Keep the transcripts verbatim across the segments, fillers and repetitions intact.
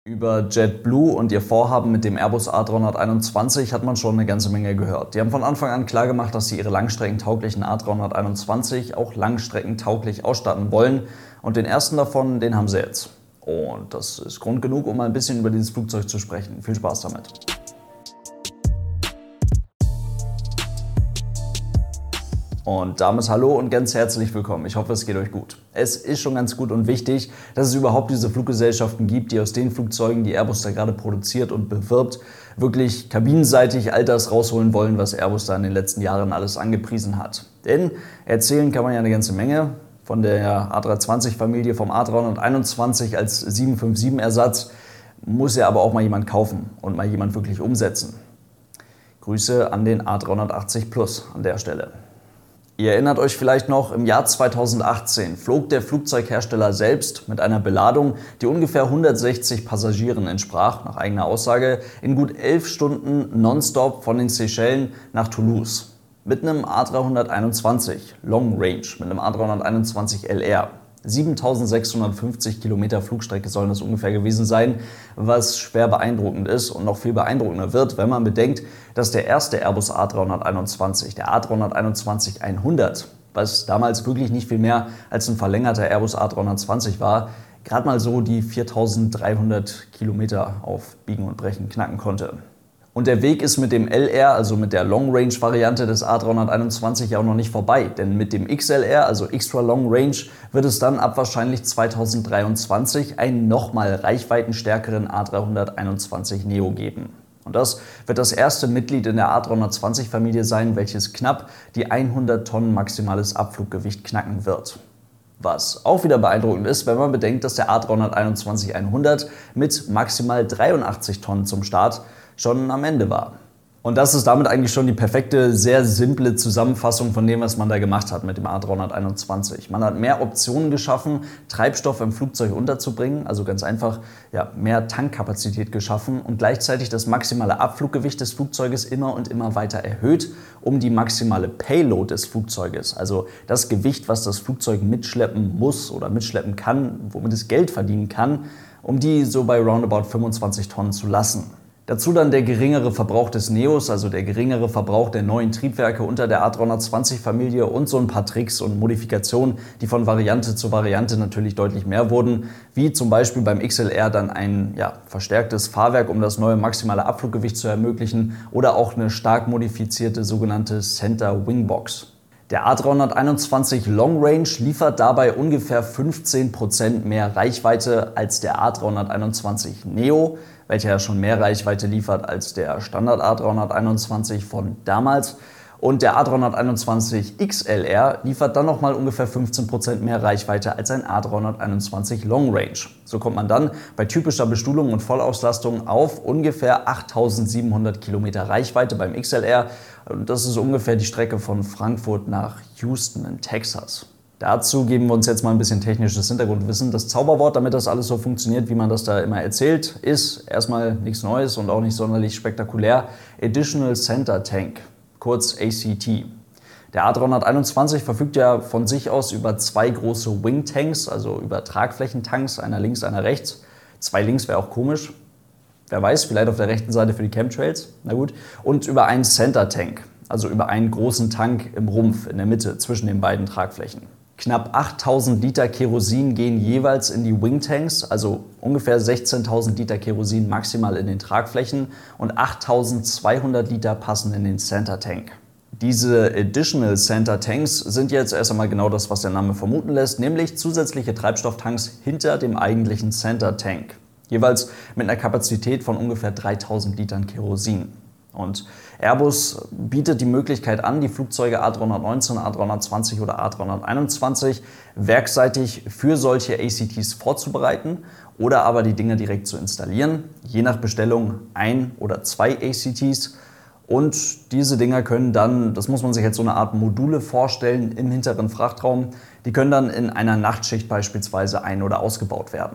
Über JetBlue und ihr Vorhaben mit dem Airbus A dreihunderteinundzwanzig hat man schon eine ganze Menge gehört. Die haben von Anfang an klargemacht, dass sie ihre langstreckentauglichen A dreihunderteinundzwanzig auch langstreckentauglich ausstatten wollen. Und den ersten davon, den haben sie jetzt. Und das ist Grund genug, um mal ein bisschen über dieses Flugzeug zu sprechen. Viel Spaß damit. Und damit hallo und ganz herzlich willkommen. Ich hoffe, es geht euch gut. Es ist schon ganz gut und wichtig, dass es überhaupt diese Fluggesellschaften gibt, die aus den Flugzeugen, die Airbus da gerade produziert und bewirbt, wirklich kabinenseitig all das rausholen wollen, was Airbus da in den letzten Jahren alles angepriesen hat. Denn erzählen kann man ja eine ganze Menge. Von der A drei zwanzig Familie, vom A dreihunderteinundzwanzig als sieben fünf sieben Ersatz, muss ja aber auch mal jemand kaufen und mal jemand wirklich umsetzen. Grüße an den A dreihundertachtzig Plus an der Stelle. Ihr erinnert euch vielleicht noch, im Jahr zweitausendachtzehn flog der Flugzeughersteller selbst mit einer Beladung, die ungefähr hundertsechzig Passagieren entsprach, nach eigener Aussage, in gut elf Stunden nonstop von den Seychellen nach Toulouse. Mit einem A dreihunderteinundzwanzig Long Range, mit einem A dreihunderteinundzwanzig L R. siebentausendsechshundertfünfzig Kilometer Flugstrecke sollen das ungefähr gewesen sein, was schwer beeindruckend ist und noch viel beeindruckender wird, wenn man bedenkt, dass der erste Airbus A dreihunderteinundzwanzig, der A dreihunderteinundzwanzig hundert, was damals wirklich nicht viel mehr als ein verlängerter Airbus A dreihundertzwanzig war, gerade mal so die viertausenddreihundert Kilometer auf Biegen und Brechen knacken konnte. Und der Weg ist mit dem L R, also mit der Long-Range-Variante des A dreihunderteinundzwanzig, ja auch noch nicht vorbei. Denn mit dem X L R, also Extra Long Range, wird es dann ab wahrscheinlich zweitausenddreiundzwanzig einen nochmal reichweitenstärkeren A dreihunderteinundzwanzig Neo geben. Und das wird das erste Mitglied in der A dreihundertzwanzig-Familie sein, welches knapp die hundert Tonnen maximales Abfluggewicht knacken wird. Was auch wieder beeindruckend ist, wenn man bedenkt, dass der A dreihunderteinundzwanzig hundert mit maximal dreiundachtzig Tonnen zum Start schon am Ende war. Und das ist damit eigentlich schon die perfekte, sehr simple Zusammenfassung von dem, was man da gemacht hat mit dem A dreihunderteinundzwanzig. Man hat mehr Optionen geschaffen, Treibstoff im Flugzeug unterzubringen, also ganz einfach ja, mehr Tankkapazität geschaffen und gleichzeitig das maximale Abfluggewicht des Flugzeuges immer und immer weiter erhöht, um die maximale Payload des Flugzeuges, also das Gewicht, was das Flugzeug mitschleppen muss oder mitschleppen kann, womit es Geld verdienen kann, um die so bei roundabout fünfundzwanzig Tonnen zu lassen. Dazu dann der geringere Verbrauch des Neos, also der geringere Verbrauch der neuen Triebwerke unter der A dreihundertzwanzig-Familie und so ein paar Tricks und Modifikationen, die von Variante zu Variante natürlich deutlich mehr wurden, wie zum Beispiel beim X L R dann ein ja, verstärktes Fahrwerk, um das neue maximale Abfluggewicht zu ermöglichen, oder auch eine stark modifizierte sogenannte Center Wingbox. Der A dreihunderteinundzwanzig Long Range liefert dabei ungefähr fünfzehn Prozent mehr Reichweite als der A dreihunderteinundzwanzig Neo, welcher ja schon mehr Reichweite liefert als der Standard A dreihunderteinundzwanzig von damals. Und der A dreihunderteinundzwanzig X L R liefert dann nochmal ungefähr fünfzehn Prozent mehr Reichweite als ein A dreihunderteinundzwanzig Long Range. So kommt man dann bei typischer Bestuhlung und Vollauslastung auf ungefähr achttausendsiebenhundert Kilometer Reichweite beim X L R. Und das ist ungefähr die Strecke von Frankfurt nach Houston in Texas. Dazu geben wir uns jetzt mal ein bisschen technisches Hintergrundwissen. Das Zauberwort, damit das alles so funktioniert, wie man das da immer erzählt, ist erstmal nichts Neues und auch nicht sonderlich spektakulär. Additional Center Tank, kurz A C T. Der A dreihunderteinundzwanzig verfügt ja von sich aus über zwei große Wing Tanks, also über Tragflächentanks, einer links, einer rechts. Zwei links wäre auch komisch. Wer weiß, vielleicht auf der rechten Seite für die Chemtrails. Na gut. Und über einen Center Tank, also über einen großen Tank im Rumpf, in der Mitte, zwischen den beiden Tragflächen. Knapp achttausend Liter Kerosin gehen jeweils in die Wingtanks, also ungefähr sechzehntausend Liter Kerosin maximal in den Tragflächen und achttausendzweihundert Liter passen in den Center Tank. Diese Additional Center Tanks sind jetzt erst einmal genau das, was der Name vermuten lässt, nämlich zusätzliche Treibstofftanks hinter dem eigentlichen Center Tank. Jeweils mit einer Kapazität von ungefähr dreitausend Litern Kerosin. Und Airbus bietet die Möglichkeit an, die Flugzeuge A dreihundertneunzehn, A dreihundertzwanzig oder A dreihunderteinundzwanzig werkseitig für solche A C Ts vorzubereiten oder aber die Dinger direkt zu installieren, je nach Bestellung ein oder zwei A C Ts. Und diese Dinger können dann, das muss man sich jetzt so eine Art Module vorstellen, im hinteren Frachtraum, die können dann in einer Nachtschicht beispielsweise ein- oder ausgebaut werden.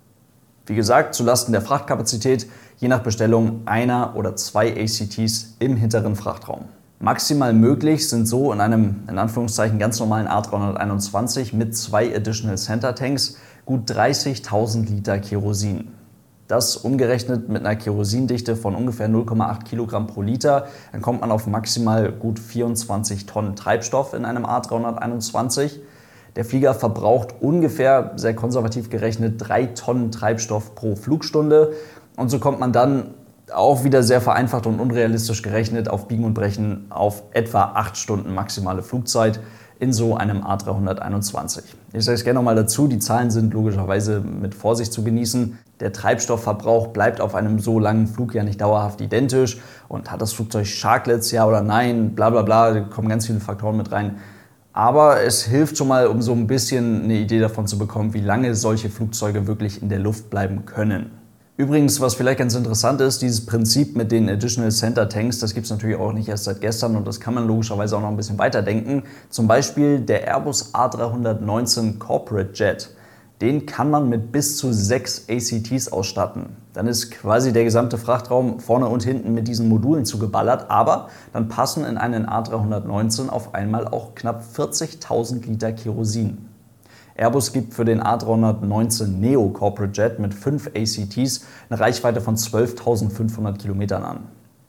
Wie gesagt, zulasten der Frachtkapazität, je nach Bestellung einer oder zwei A C Ts im hinteren Frachtraum. Maximal möglich sind so in einem, in Anführungszeichen, ganz normalen A dreihunderteinundzwanzig mit zwei Additional Center Tanks gut dreißigtausend Liter Kerosin. Das umgerechnet mit einer Kerosindichte von ungefähr null Komma acht Kilogramm pro Liter. Dann kommt man auf maximal gut vierundzwanzig Tonnen Treibstoff in einem A dreihunderteinundzwanzig. Der Flieger verbraucht ungefähr, sehr konservativ gerechnet, drei Tonnen Treibstoff pro Flugstunde. Und so kommt man dann auch wieder sehr vereinfacht und unrealistisch gerechnet auf Biegen und Brechen auf etwa acht Stunden maximale Flugzeit in so einem A dreihunderteinundzwanzig. Ich sage es gerne nochmal dazu, die Zahlen sind logischerweise mit Vorsicht zu genießen. Der Treibstoffverbrauch bleibt auf einem so langen Flug ja nicht dauerhaft identisch. Und hat das Flugzeug Sharklets, ja oder nein, bla bla bla, da kommen ganz viele Faktoren mit rein. Aber es hilft schon mal, um so ein bisschen eine Idee davon zu bekommen, wie lange solche Flugzeuge wirklich in der Luft bleiben können. Übrigens, was vielleicht ganz interessant ist, dieses Prinzip mit den Additional Center Tanks, das gibt es natürlich auch nicht erst seit gestern und das kann man logischerweise auch noch ein bisschen weiterdenken. Zum Beispiel der Airbus A dreihundertneunzehn Corporate Jet, den kann man mit bis zu sechs A C Ts ausstatten. Dann ist quasi der gesamte Frachtraum vorne und hinten mit diesen Modulen zugeballert, aber dann passen in einen A dreihundertneunzehn auf einmal auch knapp vierzigtausend Liter Kerosin. Airbus gibt für den A dreihundertneunzehn Neo Corporate Jet mit fünf A C Ts eine Reichweite von zwölftausendfünfhundert Kilometern an.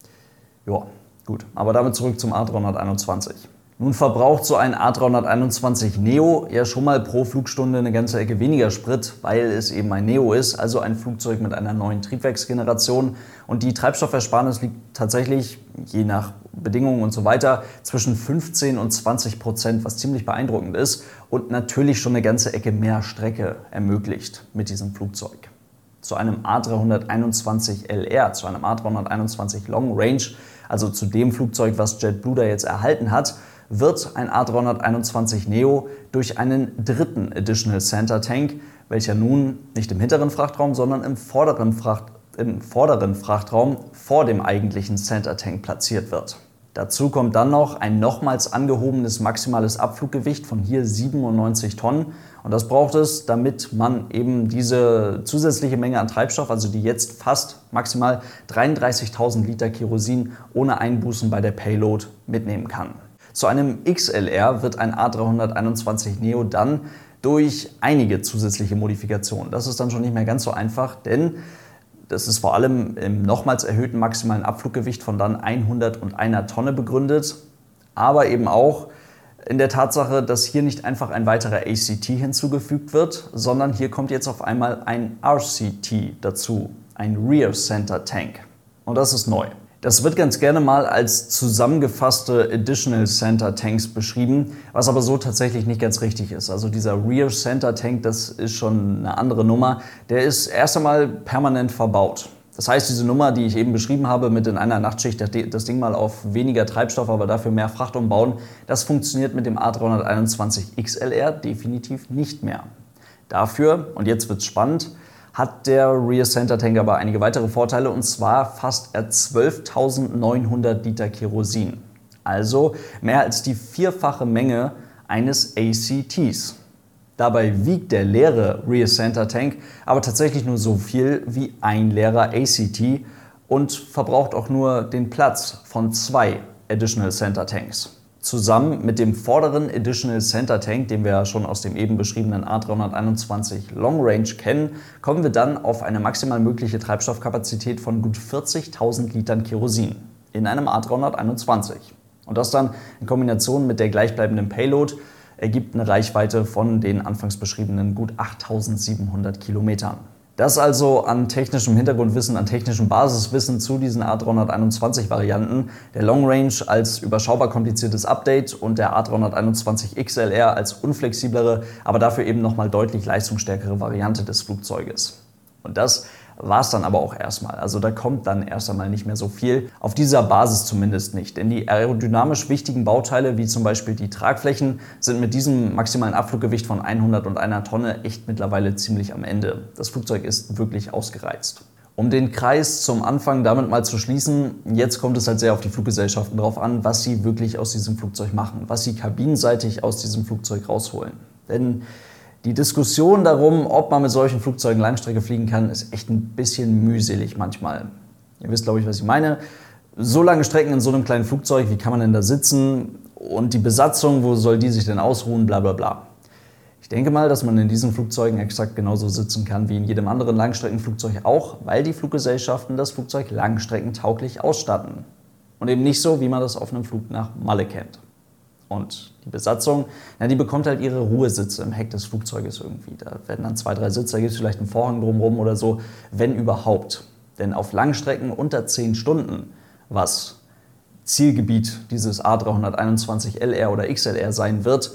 Ja, gut, aber damit zurück zum A dreihunderteinundzwanzig. Nun verbraucht so ein A dreihunderteinundzwanzig Neo ja schon mal pro Flugstunde eine ganze Ecke weniger Sprit, weil es eben ein Neo ist, also ein Flugzeug mit einer neuen Triebwerksgeneration. Und die Treibstoffersparnis liegt tatsächlich, je nach Bedingungen und so weiter, zwischen fünfzehn und zwanzig Prozent, was ziemlich beeindruckend ist und natürlich schon eine ganze Ecke mehr Strecke ermöglicht mit diesem Flugzeug. Zu einem A dreihunderteinundzwanzig L R, zu einem A dreihunderteinundzwanzig Long Range, also zu dem Flugzeug, was JetBlue da jetzt erhalten hat, wird ein A dreihunderteinundzwanzig Neo durch einen dritten Additional Center Tank, welcher nun nicht im hinteren Frachtraum, sondern im vorderen, Fracht, im vorderen Frachtraum vor dem eigentlichen Center Tank platziert wird. Dazu kommt dann noch ein nochmals angehobenes maximales Abfluggewicht von hier siebenundneunzig Tonnen. Und das braucht es, damit man eben diese zusätzliche Menge an Treibstoff, also die jetzt fast maximal dreiunddreißigtausend Liter Kerosin ohne Einbußen bei der Payload mitnehmen kann. Zu einem X L R wird ein A dreihunderteinundzwanzig Neo dann durch einige zusätzliche Modifikationen. Das ist dann schon nicht mehr ganz so einfach, denn das ist vor allem im nochmals erhöhten maximalen Abfluggewicht von dann hunderteins Tonne begründet, aber eben auch in der Tatsache, dass hier nicht einfach ein weiterer A C T hinzugefügt wird, sondern hier kommt jetzt auf einmal ein R C T dazu, ein Rear Center Tank. Und das ist neu. Das wird ganz gerne mal als zusammengefasste Additional Center Tanks beschrieben, was aber so tatsächlich nicht ganz richtig ist. Also dieser Rear Center Tank, das ist schon eine andere Nummer. Der ist erst einmal permanent verbaut. Das heißt, diese Nummer, die ich eben beschrieben habe, mit in einer Nachtschicht das Ding mal auf weniger Treibstoff, aber dafür mehr Fracht umbauen, das funktioniert mit dem A dreihunderteinundzwanzig X L R definitiv nicht mehr. Dafür, und jetzt wird's spannend, hat der Rear Center Tank aber einige weitere Vorteile, und zwar fasst er zwölftausendneunhundert Liter Kerosin. Also mehr als die vierfache Menge eines A C Ts. Dabei wiegt der leere Rear Center Tank aber tatsächlich nur so viel wie ein leerer A C T und verbraucht auch nur den Platz von zwei Additional Center Tanks. Zusammen mit dem vorderen Additional Center Tank, den wir ja schon aus dem eben beschriebenen A dreihunderteinundzwanzig Long Range kennen, kommen wir dann auf eine maximal mögliche Treibstoffkapazität von gut vierzigtausend Litern Kerosin in einem A dreihunderteinundzwanzig. Und das dann in Kombination mit der gleichbleibenden Payload ergibt eine Reichweite von den anfangs beschriebenen gut achttausendsiebenhundert Kilometern. Das also an technischem Hintergrundwissen, an technischem Basiswissen zu diesen A dreihunderteinundzwanzig Varianten. Der Long Range als überschaubar kompliziertes Update und der A dreihunderteinundzwanzig X L R als unflexiblere, aber dafür eben nochmal deutlich leistungsstärkere Variante des Flugzeuges. Und das war es dann aber auch erstmal. Also da kommt dann erst einmal nicht mehr so viel. Auf dieser Basis zumindest nicht. Denn die aerodynamisch wichtigen Bauteile, wie zum Beispiel die Tragflächen, sind mit diesem maximalen Abfluggewicht von hunderteins Tonne echt mittlerweile ziemlich am Ende. Das Flugzeug ist wirklich ausgereizt. Um den Kreis zum Anfang damit mal zu schließen, jetzt kommt es halt sehr auf die Fluggesellschaften drauf an, was sie wirklich aus diesem Flugzeug machen, was sie kabinenseitig aus diesem Flugzeug rausholen. Denn die Diskussion darum, ob man mit solchen Flugzeugen Langstrecke fliegen kann, ist echt ein bisschen mühselig manchmal. Ihr wisst, glaube ich, was ich meine. So lange Strecken in so einem kleinen Flugzeug, wie kann man denn da sitzen? Und die Besatzung, wo soll die sich denn ausruhen? Bla bla bla. Ich denke mal, dass man in diesen Flugzeugen exakt genauso sitzen kann wie in jedem anderen Langstreckenflugzeug auch, weil die Fluggesellschaften das Flugzeug langstreckentauglich ausstatten. Und eben nicht so, wie man das auf einem Flug nach Malle kennt. Und die Besatzung, na, die bekommt halt ihre Ruhesitze im Heck des Flugzeuges irgendwie. Da werden dann zwei, drei Sitze, da gibt es vielleicht einen Vorhang drumherum oder so, wenn überhaupt. Denn auf Langstrecken unter zehn Stunden, was Zielgebiet dieses A drei einundzwanzig L R oder X L R sein wird,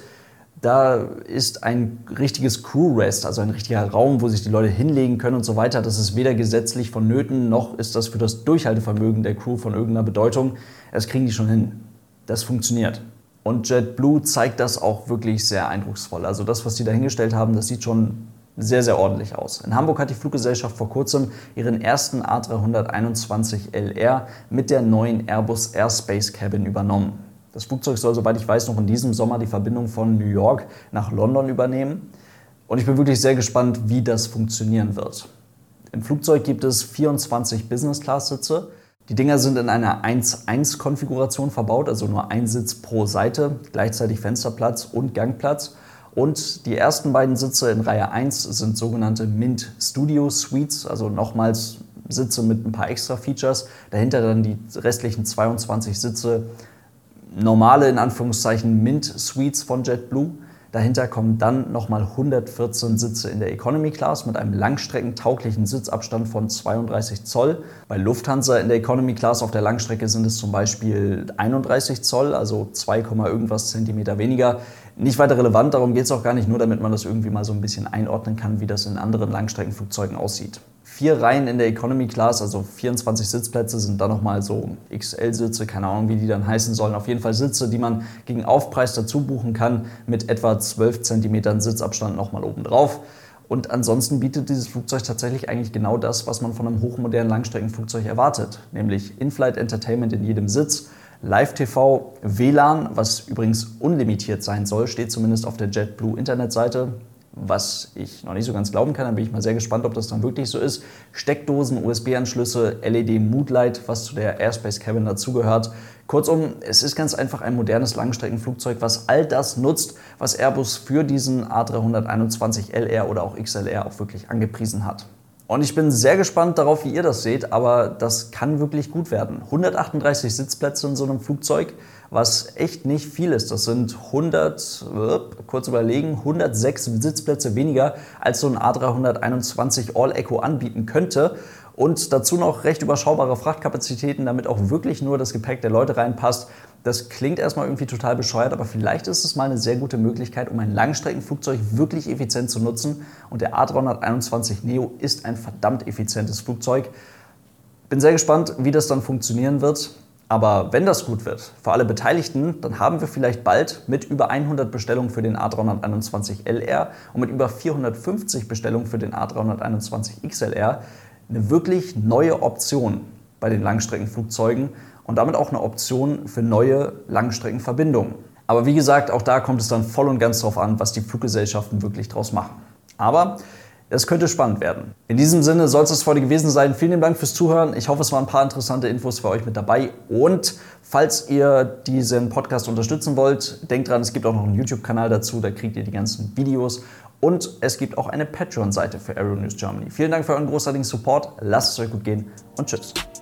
da ist ein richtiges Crew-Rest, also ein richtiger Raum, wo sich die Leute hinlegen können und so weiter. Das ist weder gesetzlich vonnöten, noch ist das für das Durchhaltevermögen der Crew von irgendeiner Bedeutung. Das kriegen die schon hin. Das funktioniert. Und JetBlue zeigt das auch wirklich sehr eindrucksvoll. Also das, was die da hingestellt haben, das sieht schon sehr, sehr ordentlich aus. In Hamburg hat die Fluggesellschaft vor kurzem ihren ersten A drei einundzwanzig L R mit der neuen Airbus Airspace Cabin übernommen. Das Flugzeug soll, soweit ich weiß, noch in diesem Sommer die Verbindung von New York nach London übernehmen. Und ich bin wirklich sehr gespannt, wie das funktionieren wird. Im Flugzeug gibt es vierundzwanzig Business-Class-Sitze. Die Dinger sind in einer eins eins Konfiguration verbaut, also nur ein Sitz pro Seite, gleichzeitig Fensterplatz und Gangplatz. Und die ersten beiden Sitze in Reihe eins sind sogenannte Mint Studio Suites, also nochmals Sitze mit ein paar extra Features. Dahinter dann die restlichen zweiundzwanzig Sitze, normale in Anführungszeichen Mint Suites von JetBlue. Dahinter kommen dann nochmal hundertvierzehn Sitze in der Economy Class mit einem langstreckentauglichen Sitzabstand von zweiunddreißig Zoll. Bei Lufthansa in der Economy Class auf der Langstrecke sind es zum Beispiel einunddreißig Zoll, also zwei, irgendwas Zentimeter weniger. Nicht weiter relevant, darum geht es auch gar nicht, nur damit man das irgendwie mal so ein bisschen einordnen kann, wie das in anderen Langstreckenflugzeugen aussieht. Vier Reihen in der Economy Class, also vierundzwanzig Sitzplätze, sind dann nochmal so X L-Sitze, keine Ahnung, wie die dann heißen sollen. Auf jeden Fall Sitze, die man gegen Aufpreis dazu buchen kann, mit etwa zwölf Zentimetern Sitzabstand nochmal oben drauf. Und ansonsten bietet dieses Flugzeug tatsächlich eigentlich genau das, was man von einem hochmodernen Langstreckenflugzeug erwartet. Nämlich In-Flight Entertainment in jedem Sitz, Live-T V, W L A N, was übrigens unlimitiert sein soll, steht zumindest auf der JetBlue-Internetseite. Was ich noch nicht so ganz glauben kann, da bin ich mal sehr gespannt, ob das dann wirklich so ist. Steckdosen, U S B-Anschlüsse, L E D-Moodlight, was zu der Airspace Cabin dazugehört. Kurzum, es ist ganz einfach ein modernes Langstreckenflugzeug, was all das nutzt, was Airbus für diesen A drei einundzwanzig L R oder auch X L R auch wirklich angepriesen hat. Und ich bin sehr gespannt darauf, wie ihr das seht, aber das kann wirklich gut werden. hundertachtunddreißig Sitzplätze in so einem Flugzeug, was echt nicht viel ist. Das sind hundert, kurz überlegen, hundertsechs Sitzplätze weniger, als so ein A drei einundzwanzig All Eco anbieten könnte. Und dazu noch recht überschaubare Frachtkapazitäten, damit auch wirklich nur das Gepäck der Leute reinpasst. Das klingt erstmal irgendwie total bescheuert, aber vielleicht ist es mal eine sehr gute Möglichkeit, um ein Langstreckenflugzeug wirklich effizient zu nutzen. Und der A drei einundzwanzig Neo ist ein verdammt effizientes Flugzeug. Bin sehr gespannt, wie das dann funktionieren wird. Aber wenn das gut wird, für alle Beteiligten, dann haben wir vielleicht bald mit über hundert Bestellungen für den A drei einundzwanzig L R und mit über vierhundertfünfzig Bestellungen für den A drei einundzwanzig X L R eine wirklich neue Option bei den Langstreckenflugzeugen und damit auch eine Option für neue Langstreckenverbindungen. Aber wie gesagt, auch da kommt es dann voll und ganz drauf an, was die Fluggesellschaften wirklich draus machen. Aber es könnte spannend werden. In diesem Sinne soll es das für heute gewesen sein. Vielen Dank fürs Zuhören. Ich hoffe, es waren ein paar interessante Infos für euch mit dabei. Und falls ihr diesen Podcast unterstützen wollt, denkt dran, es gibt auch noch einen YouTube-Kanal dazu. Da kriegt ihr die ganzen Videos. Und es gibt auch eine Patreon-Seite für Aero News Germany. Vielen Dank für euren großartigen Support. Lasst es euch gut gehen und tschüss.